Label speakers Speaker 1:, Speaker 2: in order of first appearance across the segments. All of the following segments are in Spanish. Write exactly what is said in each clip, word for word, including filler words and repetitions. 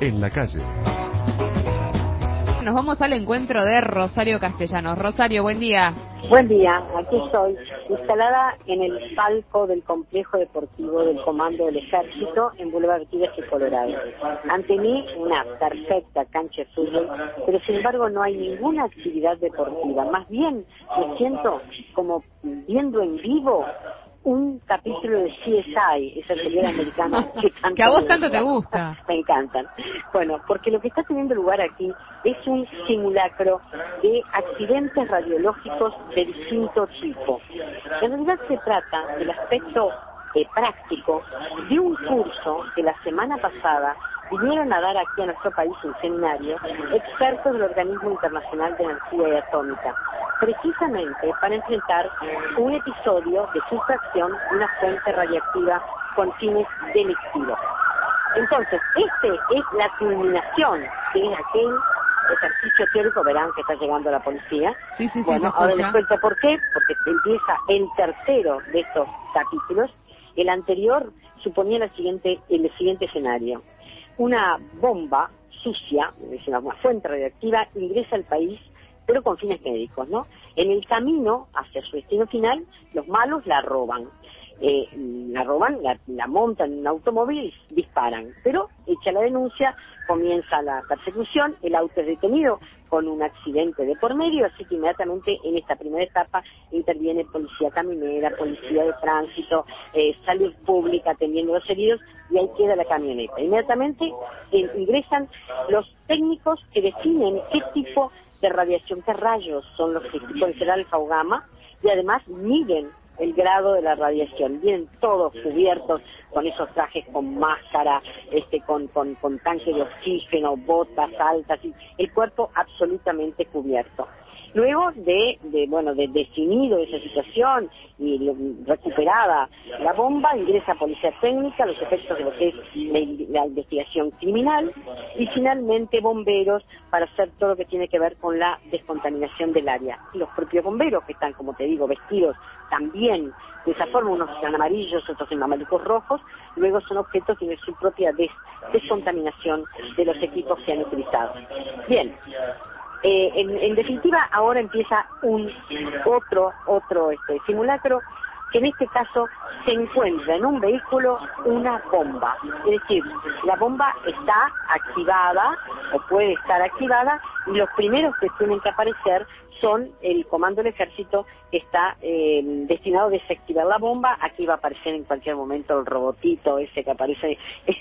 Speaker 1: en la calle.
Speaker 2: Nos vamos al encuentro de Rosario Castellanos. Rosario, buen día.
Speaker 3: Buen día, aquí estoy, instalada en el palco del complejo deportivo del Comando del Ejército en Boulevard Artigas y Colorado. Ante mí, una perfecta cancha de fútbol, pero sin embargo no hay ninguna actividad deportiva. Más bien me siento como viendo en vivo un capítulo de C S I, esa serie americana que tanto
Speaker 2: que a vos
Speaker 3: me
Speaker 2: tanto
Speaker 3: gusta.
Speaker 2: te gusta.
Speaker 3: Me encantan. Bueno, porque lo que está teniendo lugar aquí es un simulacro de accidentes radiológicos de distinto tipo. En realidad se trata del aspecto eh, práctico de un curso que la semana pasada vinieron a dar aquí a nuestro país un seminario expertos del Organismo Internacional de Energía Atómica, precisamente para enfrentar un episodio de sustracción de una fuente radiactiva con fines delictivos. Entonces, este es la culminación de aquel ejercicio teórico. Verán que está llegando la policía.
Speaker 2: Sí, sí, sí,
Speaker 3: bueno, ahora les cuento por qué, porque empieza el tercero de estos capítulos. El anterior suponía la siguiente, el siguiente escenario. Una bomba sucia, es una, una fuente radiactiva, ingresa al país, pero con fines médicos, ¿no? En el camino hacia su destino final, los malos la roban. Eh, la roban, la, la montan en un automóvil y disparan. Pero, hecha la denuncia, comienza la persecución, el auto es detenido con un accidente de por medio, así que inmediatamente en esta primera etapa interviene policía caminera, policía de tránsito, eh, salud pública atendiendo a los heridos, y ahí queda la camioneta. Inmediatamente eh, ingresan los técnicos que definen qué tipo de radiación, qué rayos son los que pueden ser alfa o gamma, y además miden el grado de la radiación. Vienen todos cubiertos con esos trajes con máscara, este, con, con, con tanque de oxígeno, botas altas, y el cuerpo absolutamente cubierto. Luego de, de bueno, de definido esa situación y lo, recuperada la bomba, ingresa policía técnica, los efectos de lo que es la, la investigación criminal, y finalmente bomberos para hacer todo lo que tiene que ver con la descontaminación del área. Y los propios bomberos, que están, como te digo, vestidos también de esa forma, unos están amarillos, otros en amarillos rojos, luego son objetos que tienen su propia des descontaminación de los equipos que han utilizado. Bien. Eh, en, en definitiva, ahora empieza un otro otro este simulacro, que en este caso se encuentra en un vehículo una bomba. Es decir, la bomba está activada o puede estar activada, y los primeros que tienen que aparecer son el comando del ejército, que está eh, destinado a desactivar la bomba. Aquí va a aparecer en cualquier momento el robotito ese que aparece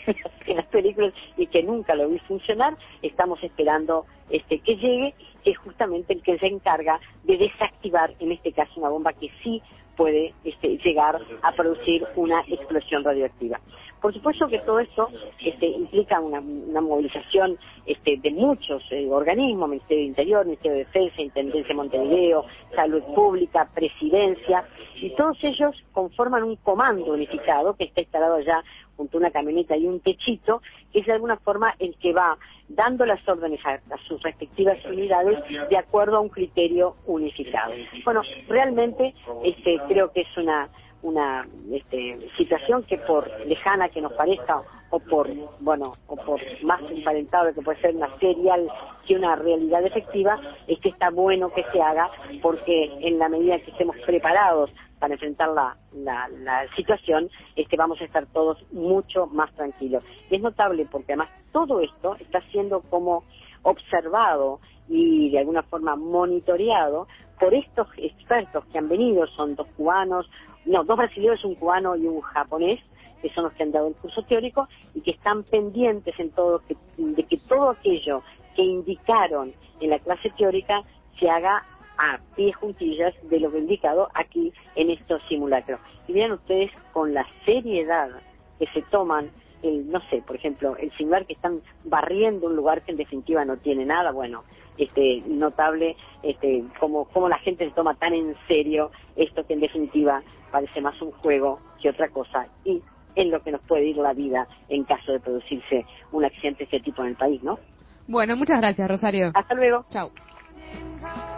Speaker 3: en las películas y que nunca lo vi funcionar. Estamos esperando este que llegue, que es justamente el que se encarga de desactivar, en este caso, una bomba que sí puede este, llegar a producir una explosión radioactiva. Por supuesto que todo esto este, implica una, una movilización este, de muchos eh, organismos: Ministerio de Interior, Ministerio de Defensa, Intendencia de Montevideo, Salud Pública, Presidencia, y todos ellos conforman un comando unificado que está instalado allá junto a una camioneta y un techito, que es de alguna forma el que va dando las órdenes a, a sus respectivas unidades de acuerdo a un criterio unificado. Bueno, realmente este, creo que es una una este, situación que, por lejana que nos parezca, o por bueno o por más emparentado que puede ser una serial que una realidad efectiva, es que está bueno que se haga, porque en la medida que estemos preparados para enfrentar la, la, la situación, este, vamos a estar todos mucho más tranquilos. Y es notable porque además todo esto está siendo como observado y de alguna forma monitoreado por estos expertos que han venido. Son dos cubanos, no, dos brasileños, un cubano y un japonés, que son los que han dado el curso teórico y que están pendientes en todo que, de que todo aquello que indicaron en la clase teórica se haga a pie juntillas de lo que he indicado aquí en estos simulacros. Y vean ustedes con la seriedad que se toman, el, no sé, por ejemplo, el simular que están barriendo un lugar que en definitiva no tiene nada. Bueno, este notable este cómo, cómo la gente se toma tan en serio esto que en definitiva parece más un juego que otra cosa, y en lo que nos puede ir la vida en caso de producirse un accidente de este tipo en el país, ¿no?
Speaker 2: Bueno, muchas gracias, Rosario.
Speaker 3: Hasta luego.
Speaker 2: Chau.